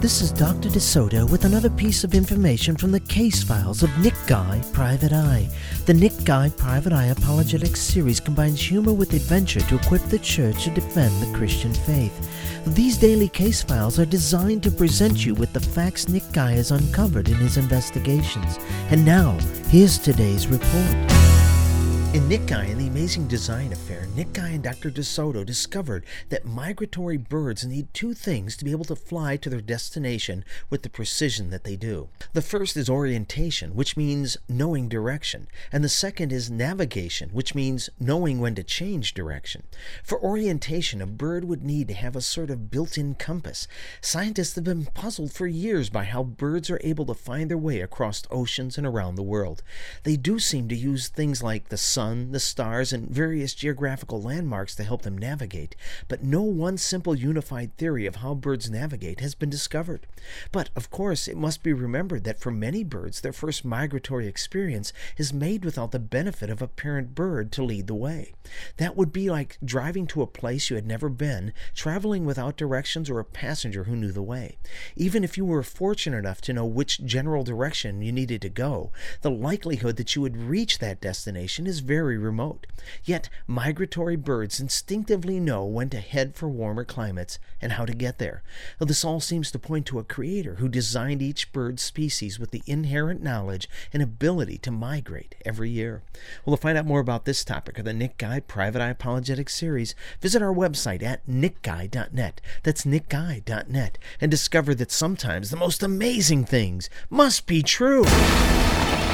This is Dr. DeSoto with another piece of information from the case files of Nick Guy, Private Eye. The Nick Guy, Private Eye Apologetics series combines humor with adventure to equip the church to defend the Christian faith. These daily case files are designed to present you with the facts Nick Guy has uncovered in his investigations. And now, here's today's report. In Nick Guy and the Amazing Design Affair, Nick Guy and Dr. DeSoto discovered that migratory birds need two things to be able to fly to their destination with the precision that they do. The first is orientation, which means knowing direction, and the second is navigation, which means knowing when to change direction. For orientation, a bird would need to have a sort of built-in compass. Scientists have been puzzled for years by how birds are able to find their way across oceans and around the world. They do seem to use things like the sun, the stars, and various geographical landmarks to help them navigate, but no one simple unified theory of how birds navigate has been discovered. But, of course, it must be remembered that for many birds, their first migratory experience is made without the benefit of a parent bird to lead the way. That would be like driving to a place you had never been, traveling without directions or a passenger who knew the way. Even if you were fortunate enough to know which general direction you needed to go, the likelihood that you would reach that destination is very remote. Yet, migratory birds instinctively know when to head for warmer climates and how to get there. Now, this all seems to point to a creator who designed each bird species with the inherent knowledge and ability to migrate every year. Well, to find out more about this topic or the Nick Guy Private Eye Apologetics series, visit our website at nickguy.net. That's nickguy.net, and discover that sometimes the most amazing things must be true.